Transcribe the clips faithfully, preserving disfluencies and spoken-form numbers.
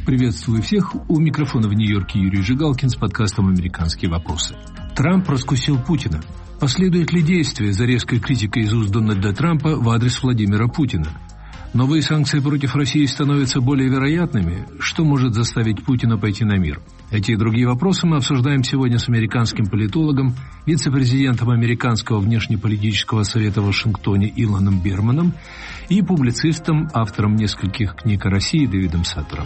Приветствую всех. У микрофона в Нью-Йорке Юрий Жигалкин с подкастом «Американские вопросы». Трамп раскусил Путина. Последует ли действие за резкой критикой из уст Дональда Трампа в адрес Владимира Путина? Новые санкции против России становятся более вероятными. Что может заставить Путина пойти на мир? Эти и другие вопросы мы обсуждаем сегодня с американским политологом, вице-президентом Американского внешнеполитического совета в Вашингтоне Илоном Берманом и публицистом, автором нескольких книг о России Дэвидом Саттером.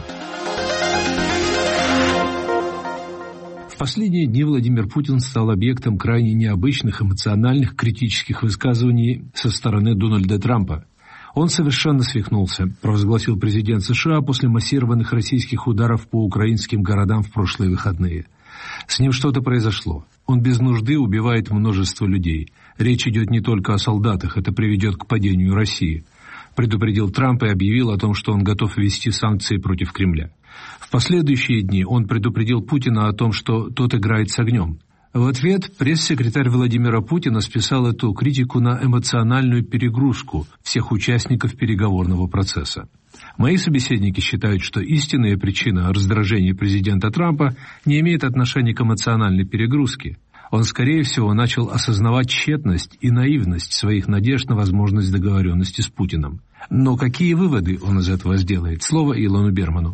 В последние дни Владимир Путин стал объектом крайне необычных эмоциональных критических высказываний со стороны Дональда Трампа. Он совершенно свихнулся, провозгласил президент США после массированных российских ударов по украинским городам в прошлые выходные. С ним что-то произошло. Он без нужды убивает множество людей. Речь идет не только о солдатах, это приведет к падению России. Предупредил Трамп и объявил о том, что он готов ввести санкции против Кремля. В последующие дни он предупредил Путина о том, что тот играет с огнем. В ответ пресс-секретарь Владимира Путина списал эту критику на эмоциональную перегрузку всех участников переговорного процесса. Мои собеседники считают, что истинная причина раздражения президента Трампа не имеет отношения к эмоциональной перегрузке. Он, скорее всего, начал осознавать тщетность и наивность своих надежд на возможность договоренности с Путиным. Но какие выводы он из этого сделает? Слово Илону Берману.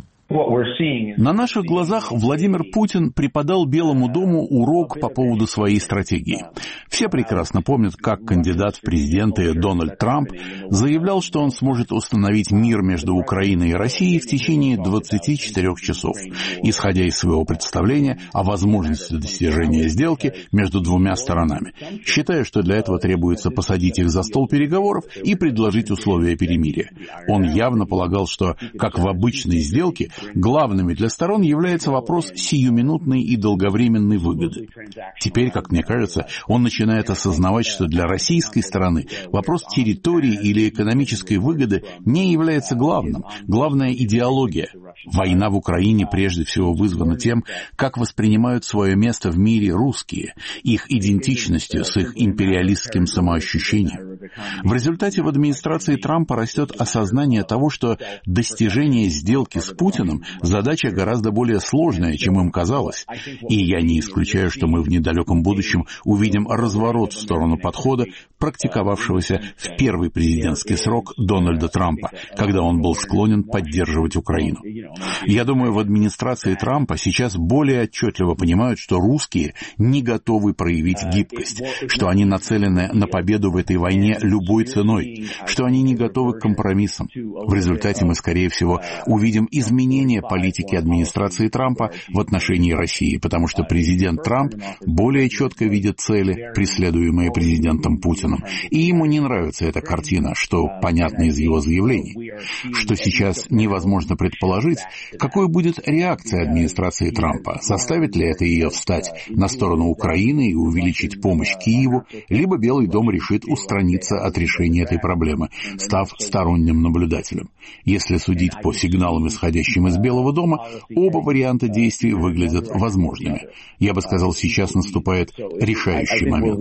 На наших глазах Владимир Путин преподал Белому дому урок по поводу своей стратегии. Все прекрасно помнят, как кандидат в президенты Дональд Трамп заявлял, что он сможет установить мир между Украиной и Россией в течение двадцати четырёх часов, исходя из своего представления о возможности достижения сделки между двумя сторонами, считая, что для этого требуется посадить их за стол переговоров и предложить условия перемирия. Он явно полагал, что, как в обычной сделке, главными для сторон является вопрос сиюминутной и долговременной выгоды. Теперь, как мне кажется, он начинает осознавать, что для российской стороны вопрос территории или экономической выгоды не является главным. Главная идеология. Война в Украине прежде всего вызвана тем, как воспринимают свое место в мире русские, их идентичностью с их империалистским самоощущением. В результате в администрации Трампа растет осознание того, что достижение сделки с Путиным задача гораздо более сложная, чем им казалось. И я не исключаю, что мы в недалеком будущем увидим разворот в сторону подхода, практиковавшегося в первый президентский срок Дональда Трампа, когда он был склонен поддерживать Украину. Я думаю, в администрации Трампа сейчас более отчетливо понимают, что русские не готовы проявить гибкость, что они нацелены на победу в этой войне любой ценой, что они не готовы к компромиссам. В результате мы, скорее всего, увидим изменение политики администрации Трампа в отношении России, потому что президент Трамп более четко видит цели, преследуемые президентом Путиным, и ему не нравится эта картина, что понятно из его заявлений. Что сейчас невозможно предположить, какой будет реакция администрации Трампа, заставит ли это ее встать на сторону Украины и увеличить помощь Киеву, либо Белый дом решит устраниться от решения этой проблемы, став сторонним наблюдателем. Если судить по сигналам, исходящим из Белого дома, оба варианта действий выглядят возможными. Я бы сказал, сейчас наступает решающий момент.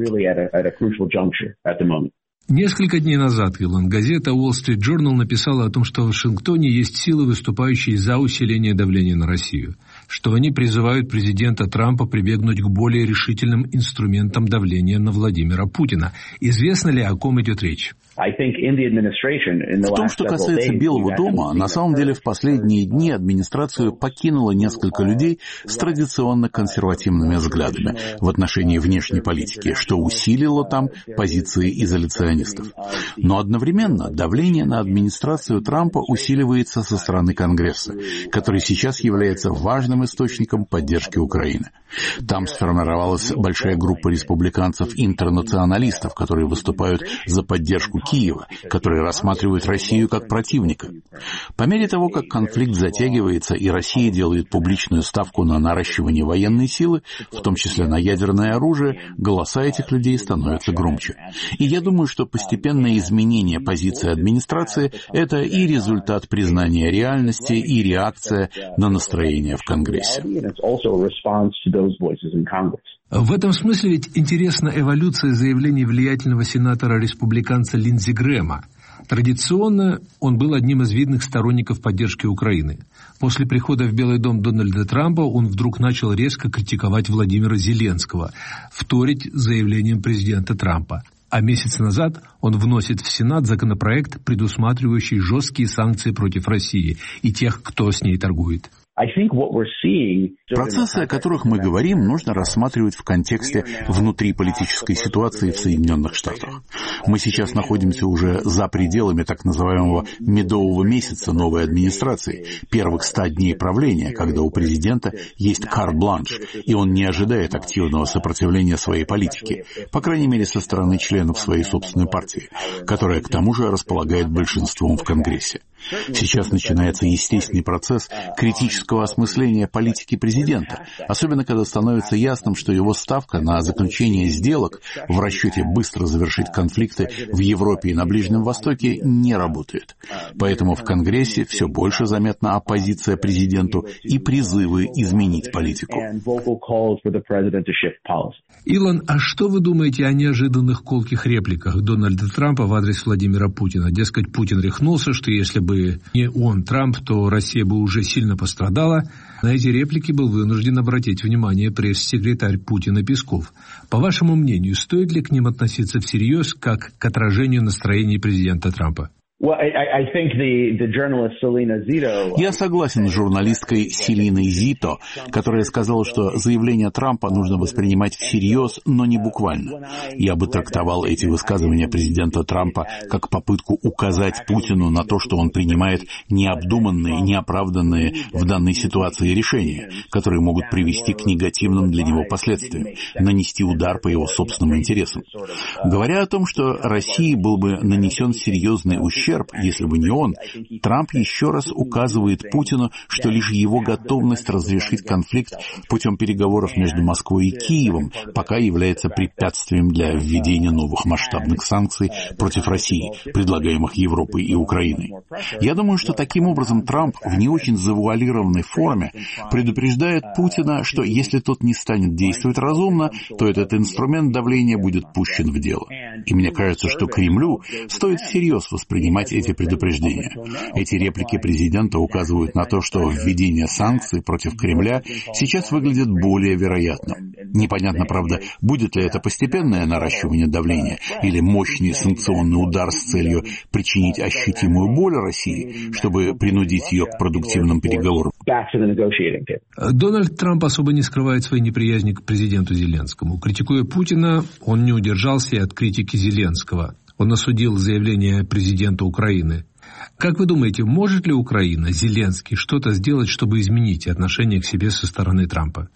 Несколько дней назад, Илон, газета Wall Street Journal написала о том, что в Вашингтоне есть силы, выступающие за усиление давления на Россию, что они призывают президента Трампа прибегнуть к более решительным инструментам давления на Владимира Путина. Известно ли, о ком идет речь? В том, что касается Белого дома, на самом деле в последние дни администрацию покинуло несколько людей с традиционно консервативными взглядами в отношении внешней политики, что усилило там позиции изоляционистов. Но одновременно давление на администрацию Трампа усиливается со стороны Конгресса, который сейчас является важным источником поддержки Украины. Там сформировалась большая группа республиканцев-интернационалистов, которые выступают за поддержку Киева, которые рассматривают Россию как противника. По мере того, как конфликт затягивается и Россия делает публичную ставку на наращивание военной силы, в том числе на ядерное оружие, голоса этих людей становятся громче. И я думаю, что постепенное изменение позиции администрации – это и результат признания реальности, и реакция на настроение в Конгрессе. В этом смысле ведь интересна эволюция заявлений влиятельного сенатора-республиканца Линдзи Грэма. Традиционно он был одним из видных сторонников поддержки Украины. После прихода в Белый дом Дональда Трампа он вдруг начал резко критиковать Владимира Зеленского, вторить заявлениям президента Трампа. А месяц назад он вносит в Сенат законопроект, предусматривающий жесткие санкции против России и тех, кто с ней торгует. Процессы, о которых мы говорим, нужно рассматривать в контексте внутриполитической ситуации в Соединенных Штатах. Мы сейчас находимся уже за пределами так называемого медового месяца новой администрации, первых ста дней правления, когда у президента есть карт-бланш, и он не ожидает активного сопротивления своей политике, по крайней мере со стороны членов своей собственной партии, которая к тому же располагает большинством в Конгрессе. Сейчас начинается естественный процесс критического осмысления политики президента, особенно когда становится ясным, что его ставка на заключение сделок в расчете быстро завершить конфликты в Европе и на Ближнем Востоке не работает. Поэтому в Конгрессе все больше заметна оппозиция президенту и призывы изменить политику. Илон, а что вы думаете о неожиданных колких репликах Дональда Трампа в адрес Владимира Путина? Дескать, Путин рехнулся, что если бы не он, Трамп, то Россия бы уже сильно пострадала. На эти реплики был вынужден обратить внимание пресс-секретарь Путина Песков. По вашему мнению, стоит ли к ним относиться всерьез, как к отражению настроений президента Трампа? Я согласен с журналисткой Селиной Зито, которая сказала, что заявление Трампа нужно воспринимать всерьез, но не буквально. Я бы трактовал эти высказывания президента Трампа как попытку указать Путину на то, что он принимает необдуманные, неоправданные в данной ситуации решения, которые могут привести к негативным для него последствиям, нанести удар по его собственным интересам. Говоря о том, что России был бы нанесен серьезный ущерб, если бы не он, Трамп еще раз указывает Путину, что лишь его готовность разрешить конфликт путем переговоров между Москвой и Киевом пока является препятствием для введения новых масштабных санкций против России, предлагаемых Европой и Украиной. Я думаю, что таким образом Трамп в не очень завуалированной форме предупреждает Путина, что если тот не станет действовать разумно, то этот инструмент давления будет пущен в дело. И мне кажется, что Кремлю стоит всерьез воспринимать эти предупреждения. Эти реплики президента указывают на то, что введение санкций против Кремля сейчас выглядит более вероятным. Непонятно, правда, будет ли это постепенное наращивание давления или мощный санкционный удар с целью причинить ощутимую боль России, чтобы принудить ее к продуктивным переговорам. Дональд Трамп особо не скрывает своей неприязни к президенту Зеленскому. Критикуя Путина, он не удержался и от критики Зеленского. Он осудил заявление президента Украины. Как вы думаете, может ли Украина, Зеленский, что-то сделать, чтобы изменить отношение к себе со стороны Трампа?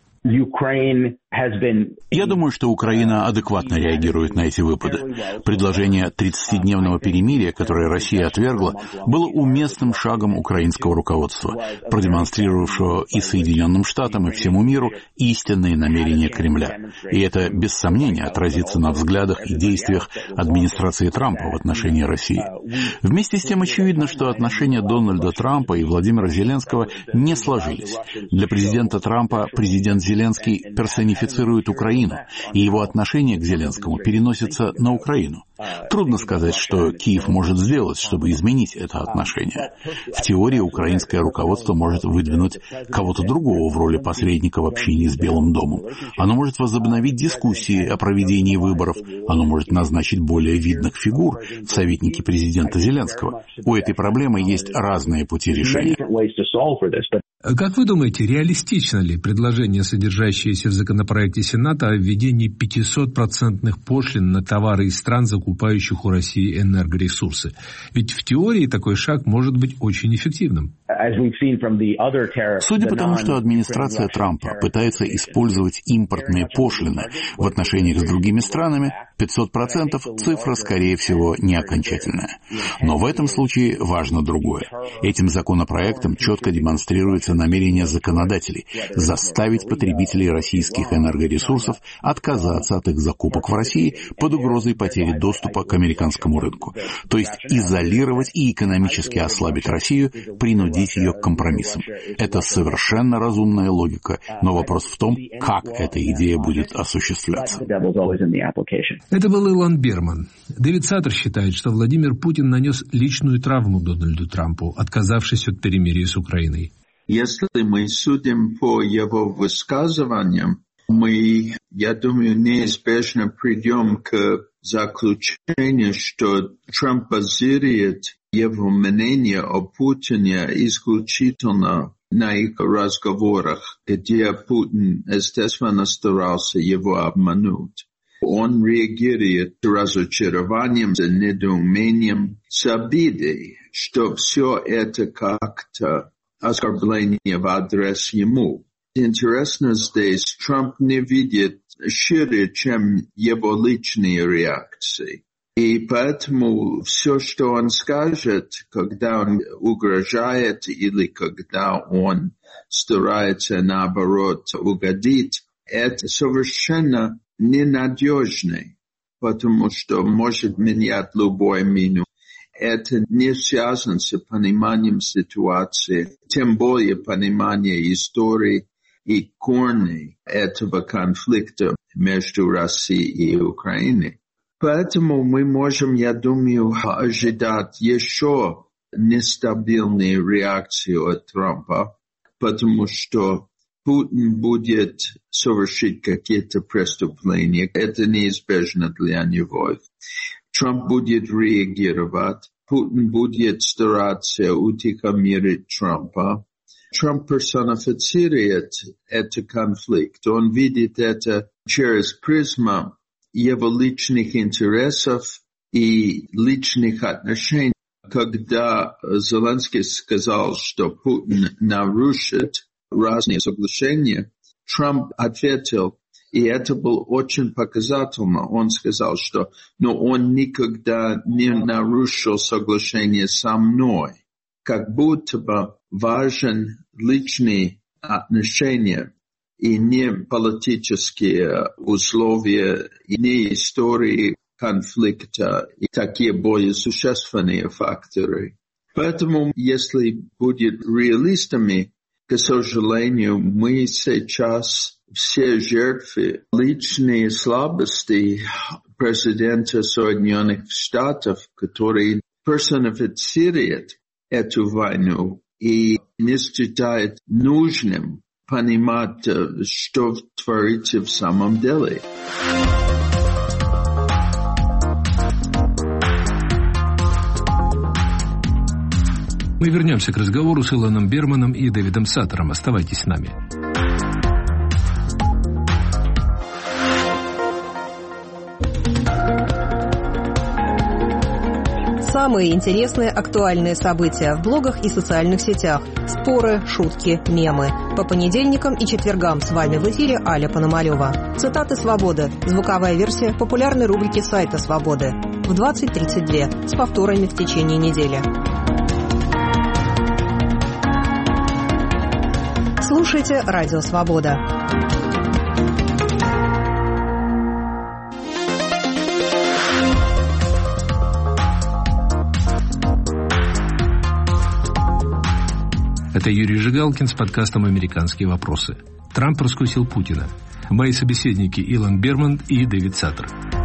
Я думаю, что Украина адекватно реагирует на эти выпады. Предложение тридцатидневного перемирия, которое Россия отвергла, было уместным шагом украинского руководства, продемонстрировавшего и Соединенным Штатам, и всему миру истинные намерения Кремля. И это, без сомнения, отразится на взглядах и действиях администрации Трампа в отношении России. Вместе с тем очевидно, что отношения Дональда Трампа и Владимира Зеленского не сложились. Для президента Трампа президент Зеленский персонифицирует Украину, и его отношение к Зеленскому переносится на Украину. Трудно сказать, что Киев может сделать, чтобы изменить это отношение. В теории украинское руководство может выдвинуть кого-то другого в роли посредника в общении с Белым домом. Оно может возобновить дискуссии о проведении выборов. Оно может назначить более видных фигур в советники президента Зеленского. У этой проблемы есть разные пути решения. Как вы думаете, реалистично ли предложение, содержащееся в законопроекте Сената о введении пятьсот процентных пошлин на товары из стран, закупающих у России энергоресурсы? Ведь в теории такой шаг может быть очень эффективным. Судя по тому, что администрация Трампа пытается использовать импортные пошлины в отношениях с другими странами, пятьсот процентов цифра, скорее всего, не окончательная. Но в этом случае важно другое. Этим законопроектом четко демонстрируется намерение законодателей заставить потребителей российских энергоресурсов отказаться от их закупок в России под угрозой потери доступа к американскому рынку. То есть изолировать и экономически ослабить Россию, принудить ее к компромиссам. Это совершенно разумная логика, но вопрос в том, как эта идея будет осуществляться. Это был Илон Берман. Дэвид Саттер считает, что Владимир Путин нанес личную травму Дональду Трампу, отказавшись от перемирия с Украиной. Если мы судим по его высказываниям, мы, я думаю, неизбежно придем к заключению, что Трамп базирует его мнение о Путине исключительно на их разговорах, где Путин, естественно, старался его обмануть. Он реагирует с разочарованием, с недоумением, с обидой, что все это как-то оскорбление в адрес ему. Интересно здесь, Трамп не видит шире, чем его личные реакции. И поэтому все, что он скажет, когда он угрожает или когда он старается, наоборот, угодить, это совершенно ненадежно, потому что может менять любой минут. Это не связано с пониманием ситуации, тем более понимание истории и корней этого конфликта между Россией и Украиной. Поэтому мы можем, я думаю, ожидать еще нестабильные реакции от Трампа, потому что Путин будет совершить какие-то преступления. Это неизбежно для него. Трамп будет реагировать. Путин будет стараться утихомирить Трампа. Трамп персонифицирует этот конфликт. Он видит это через призму его личных интересов и личных отношений. Когда Зеленский сказал, что Путин нарушит разные соглашения, Трамп ответил, и это было очень показательно. Он сказал, что но он никогда не нарушил соглашение со мной. Как будто бы важен личные отношения и не политические условия, и не истории конфликта, и такие более существенные факторы. Поэтому, если будет реалистами, к сожалению, мы сейчас все жертвы личные слабости президента Соединенных Штатов, который персонифицирует эту войну и не считает нужным понимать, что творится в самом деле. Мы вернемся к разговору с Илоном Берманом и Дэвидом Саттером. Оставайтесь с нами. Самые интересные актуальные события в блогах и социальных сетях. Споры, шутки, мемы. По понедельникам и четвергам с вами в эфире Аля Пономарёва. Цитаты «Свободы». Звуковая версия популярной рубрики сайта «Свободы». В двадцать тридцать два с повторами в течение недели. Слушайте «Радио Свобода». Это Юрий Жигалкин с подкастом «Американские вопросы». Трамп раскусил Путина. Мои собеседники Илон Берман и Дэвид Саттер.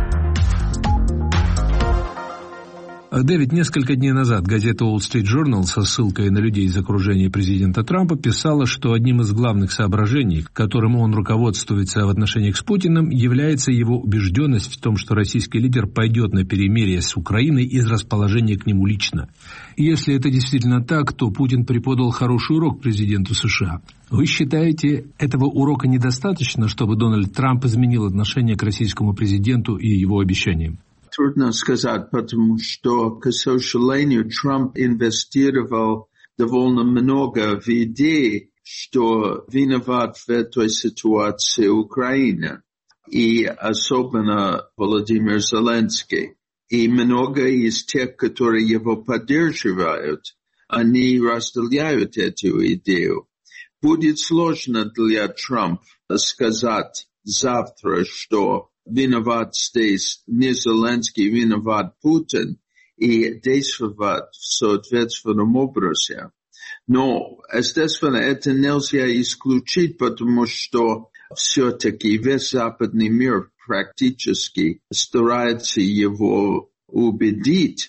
Дэвид, несколько дней назад газета Wall Street Journal со ссылкой на людей из окружения президента Трампа писала, что одним из главных соображений, которым он руководствуется в отношениях с Путиным, является его убежденность в том, что российский лидер пойдет на перемирие с Украиной из расположения к нему лично. И если это действительно так, то Путин преподал хороший урок президенту США. Вы считаете, этого урока недостаточно, чтобы Дональд Трамп изменил отношение к российскому президенту и его обещаниям? Трудно сказать, потому что, к сожалению, Трамп инвестировал довольно много в идеи, что виноват в этой ситуации Украина, и особенно Владимир Зеленский. И много из тех, которые его поддерживают, они разделяют эту идею. Будет сложно для Трампа сказать завтра, что виноват здесь не Зеленский, виноват Путин, и действовать в соответственном образе. Но, естественно, это нельзя исключить, потому что все-таки весь западный мир практически старается его убедить,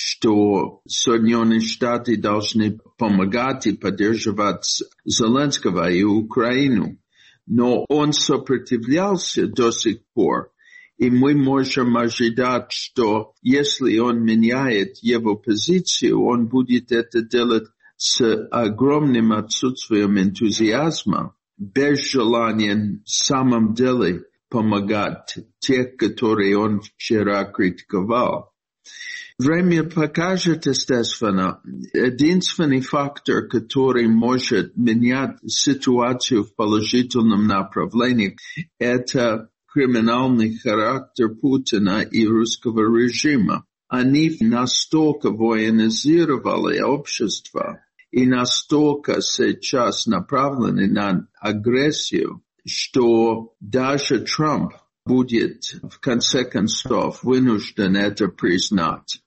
что Соединенные Штаты должны помогать и поддерживать Зеленского и Украину. Но он сопротивлялся до сих пор. И мы можем ожидать, что если он меняет его позицию, он будет это делать с огромным отсутствием энтузиазма, без желания в самом деле помогать тех, которые он вчера критиковал. Время покажет, естественно, единственный фактор, который может менять ситуацию в положительном направлении, это криминальный характер Путина и русского режима. Они настолько военизировали общество и настолько сейчас направлены на агрессию, что даже Трамп будет в конце концов вынужден это признать.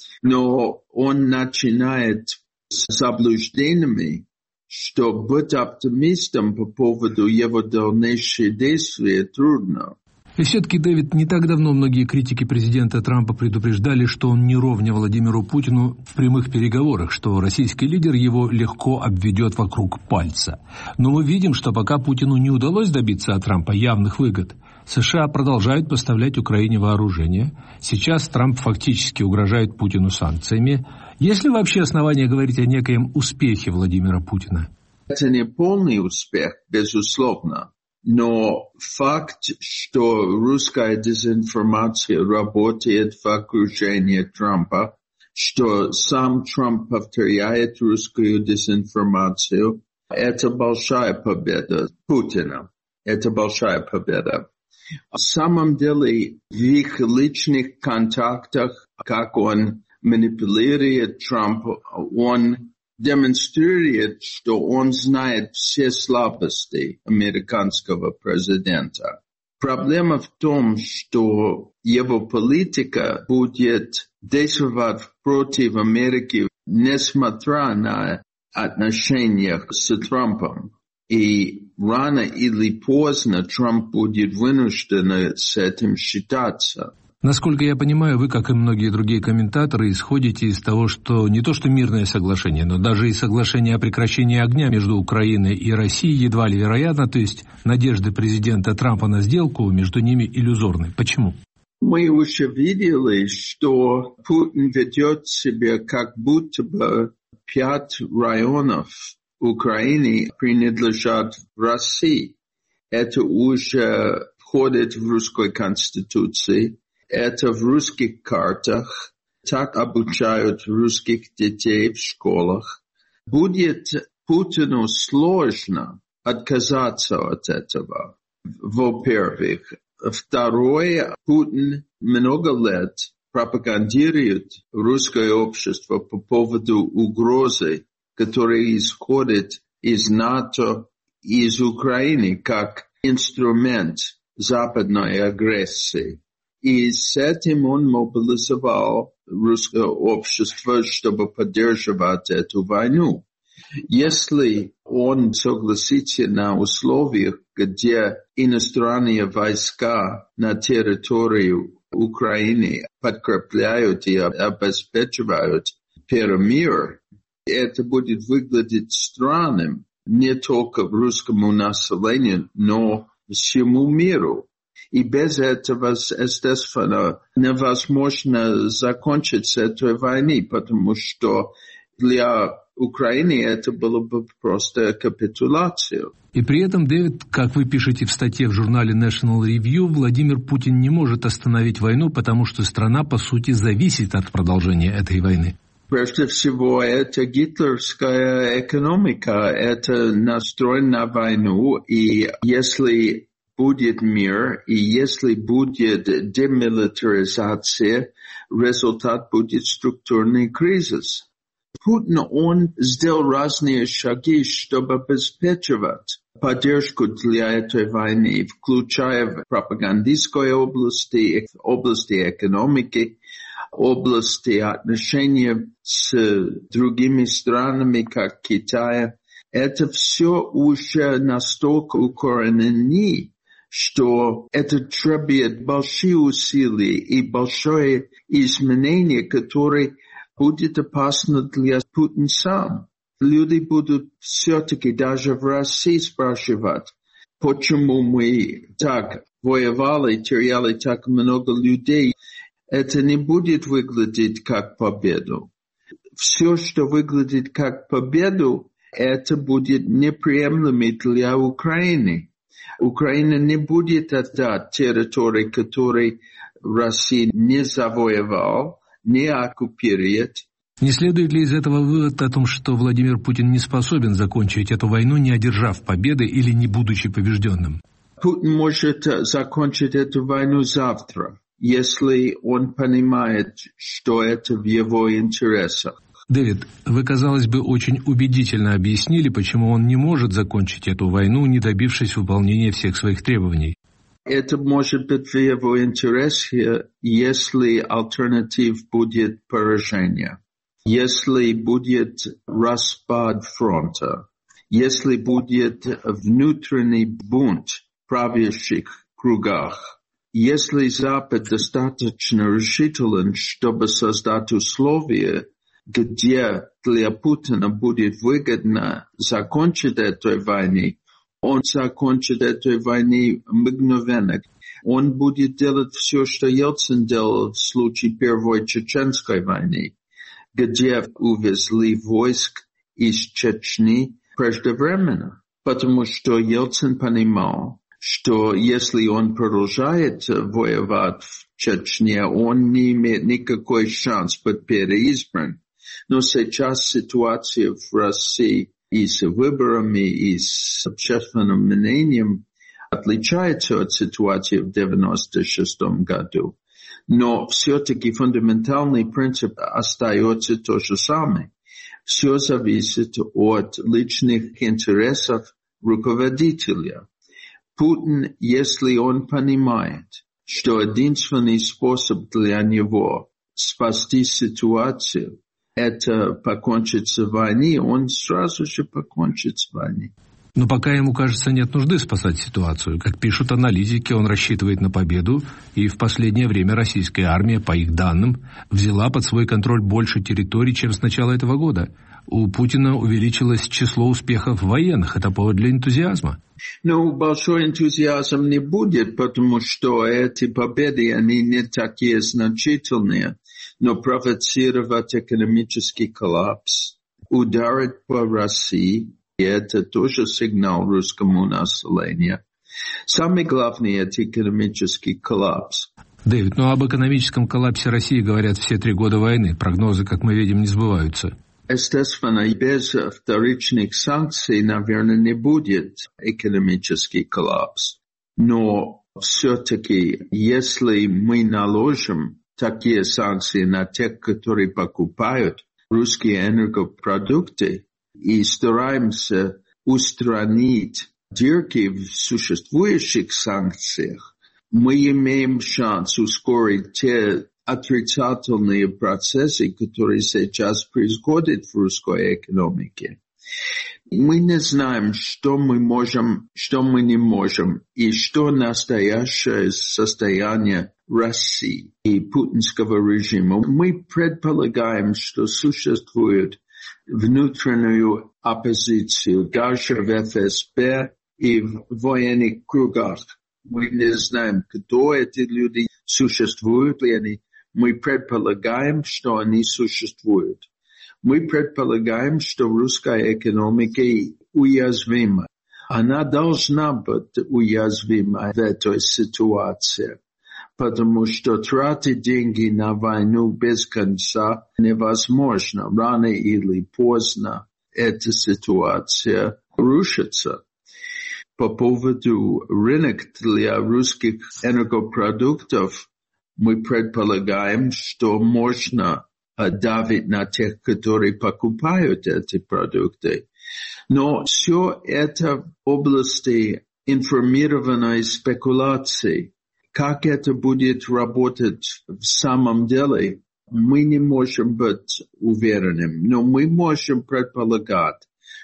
Но он начинает с заблуждениями, что быть оптимистом по поводу его дальнейших действий трудно. И все-таки, Дэвид, не так давно многие критики президента Трампа предупреждали, что он не ровня Владимиру Путину в прямых переговорах, что российский лидер его легко обведет вокруг пальца. Но мы видим, что пока Путину не удалось добиться от Трампа явных выгод, США продолжают поставлять Украине вооружение. Сейчас Трамп фактически угрожает Путину санкциями. Есть ли вообще основания говорить о некоем успехе Владимира Путина? Это не полный успех, безусловно. Но факт, что русская дезинформация работает в окружении Трампа, что сам Трамп повторяет русскую дезинформацию, это большая победа Путина. Это большая победа. На самом деле, в их личных контактах, как он манипулирует Трампа, он демонстрирует, что он знает все слабости американского президента. Проблема в том, что его политика будет действовать против Америки, несмотря на отношения с Трампом. И рано или поздно Трамп будет вынужден с этим считаться. Насколько я понимаю, вы, как и многие другие комментаторы, исходите из того, что не то что мирное соглашение, но даже и соглашение о прекращении огня между Украиной и Россией едва ли вероятно, то есть надежды президента Трампа на сделку между ними иллюзорны. Почему? Мы уже видели, что Путин ведет себя как будто бы пять районов Украины принадлежат России. Это уже входит в русской конституции. Это в русских картах, так обучают русских детей в школах. Будет Путину сложно отказаться от этого, во-первых. Второе, Путин много лет пропагандирует русское общество по поводу угрозы, которая исходит из НАТО и из Украины, как инструмент западной агрессии. И с этим он мобилизовал русское общество, чтобы поддерживать эту войну. Если он согласится на условиях, где иностранные войска на территорию Украины подкрепляют и обеспечивают мир, это будет выглядеть странным не только русскому населению, но всему миру. И без этого, естественно, невозможно закончить с этой войной, потому что для Украины это было бы просто капитуляция. И при этом, Дэвид, как вы пишете в статье в журнале National Review, Владимир Путин не может остановить войну, потому что страна, по сути, зависит от продолжения этой войны. Прежде всего, это гитлеровская экономика, это настроен на войну, и если будет мир, и если будет демилитаризация, результат будет структурный кризис. Путин, он сделал разные шаги, чтобы обеспечивать поддержку для этой войны, включая в пропагандистской области, области экономики, области отношений с другими странами, как Китай. это все уже настолько укоренено, что это требует большие усилия и большое изменение, которое будет опасно для Путина сам. Люди будут все-таки даже в России спрашивать, почему мы так воевали, теряли так много людей. Это не будет выглядеть как победу. Все, что выглядит как победу, это будет неприемлемо для Украины. Украина не будет отдать территории, которые Россия не завоевала, не оккупирует. Не следует ли из этого вывод о том, что Владимир Путин не способен закончить эту войну, не одержав победы или не будучи побежденным? Путин может закончить эту войну завтра, если он понимает, что это в его интересах. Дэвид, вы, казалось бы, очень убедительно объяснили, почему он не может закончить эту войну, не добившись выполнения всех своих требований. Это может быть в его интересе, если альтернатив будет поражение, если будет распад фронта, если будет внутренний бунт в правящих кругах. Если Запад достаточно решителен, чтобы создать условия, где для Путина будет выгодно закончить эту войну, он закончит эту войну мгновенно. Он будет делать все, что Ельцин делал в случае Первой Чеченской войны, где увезли войск из Чечни преждевременно, потому что Ельцин понимал, что если он продолжает воевать в Чечне, он не имеет никакой шанс быть переизбран. Но сейчас ситуация в России и с выборами, и с общественным мнением отличается от ситуации в девяносто шестом году. Но все-таки фундаментальный принцип остается тот же самый. Все зависит от личных интересов руководителя. Путин, если он понимает, что единственный способ для него спасти ситуацию — это покончить с войной, он сразу же покончит с войной. Но пока ему, кажется, нет нужды спасать ситуацию. Как пишут аналитики, он рассчитывает на победу, и в последнее время российская армия, по их данным, взяла под свой контроль больше территорий, чем с начала этого года. У Путина увеличилось число успехов военных. Это повод для энтузиазма. Ну, большой энтузиазм не будет, потому что эти победы, они не такие значительные. Но провоцировать экономический коллапс, ударить по России, и это тоже сигнал русскому населению. Самый главный — это экономический коллапс. Дэвид, ну об экономическом коллапсе России говорят все три года войны. Прогнозы, как мы видим, не сбываются. Естественно, без вторичных санкций, наверное, не будет экономический коллапс. Но все-таки, если мы наложим такие санкции на тех, которые покупают русские энергопродукты, и стараемся устранить дырки в существующих санкциях, мы имеем шанс ускорить те отрицательные процессы, которые сейчас происходят в русской экономике. Мы не знаем, что мы можем, что мы не можем, и что настоящее состояние России и путинского режима. Мы предполагаем, что существует внутреннюю оппозицию даже в эф эс бэ и в военных кругах. Мы не знаем, кто эти люди, существуют ли они. Мы предполагаем, что они существуют. Мы предполагаем, что русская экономика уязвима. Она должна быть уязвима в этой ситуации, потому что тратить деньги на войну без конца невозможно. Рано или поздно эта ситуация рушится. По поводу рынка для русских энергопродуктов мы предполагаем, что можно давить на тех, которые покупают эти продукты. Но все это в области информированной спекуляции. Как это будет работать в самом деле, мы не можем быть уверенными. Но мы можем предполагать,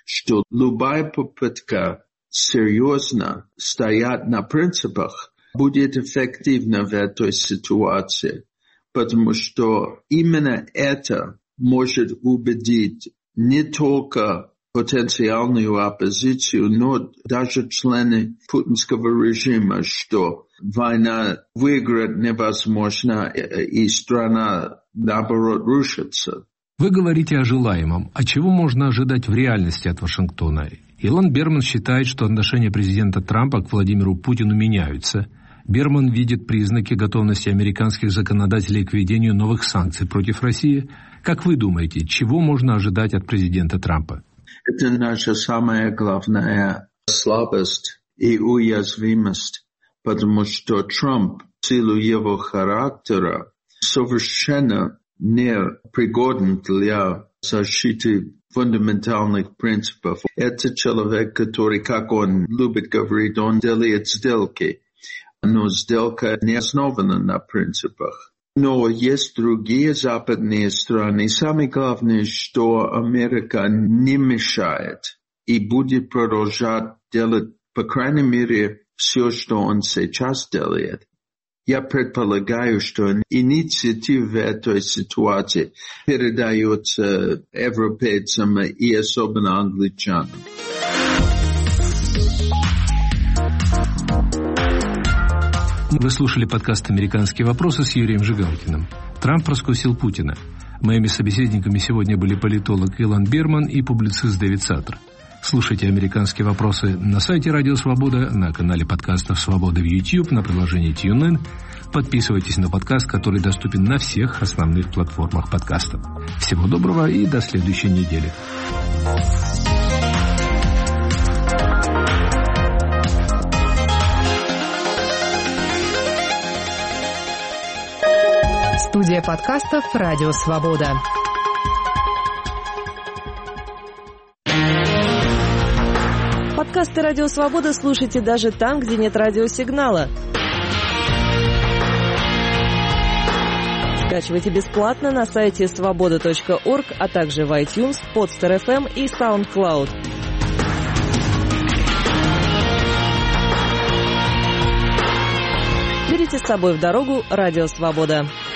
что любая попытка серьезно стоять на принципах будет эффективна в этой ситуации, потому что именно это может убедить не только потенциальную оппозицию, но даже члены путинского режима, что война выиграть невозможно, и страна, наоборот, рушится. Вы говорите о желаемом. А чего можно ожидать в реальности от Вашингтона? Илон Берман считает, что отношения президента Трампа к Владимиру Путину меняются. Берман видит признаки готовности американских законодателей к введению новых санкций против России. Как вы думаете, чего можно ожидать от президента Трампа? Это наша самая главная слабость и уязвимость, потому что Трамп, в силу его характера, совершенно не пригоден для защиты фундаментальных принципов. Это человек, который, как он любит говорить, он делает сделки, но сделка не основана на принципах. Но есть другие западные страны. Самое главное, что Америка не мешает и будет продолжать делать, по крайней мере, все, что он сейчас делает. Я предполагаю, что инициатива в этой ситуации передается европейцам и особенно англичанам. Вы слушали подкаст «Американские вопросы» с Юрием Жигалкиным. Трамп раскусил Путина. Моими собеседниками сегодня были политолог Илон Берман и публицист Дэвид Саттер. Слушайте «Американские вопросы» на сайте Радио Свобода, на канале подкастов «Свобода» в YouTube, на приложении TuneIn. Подписывайтесь на подкаст, который доступен на всех основных платформах подкастов. Всего доброго и до следующей недели. Студия подкастов «Радио Свобода». Подкасты «Радио Свобода» слушайте даже там, где нет радиосигнала. Скачивайте бесплатно на сайте свобода точка орг, а также в iTunes, Podster эф эм и SoundCloud. Берите с собой в дорогу «Радио Свобода».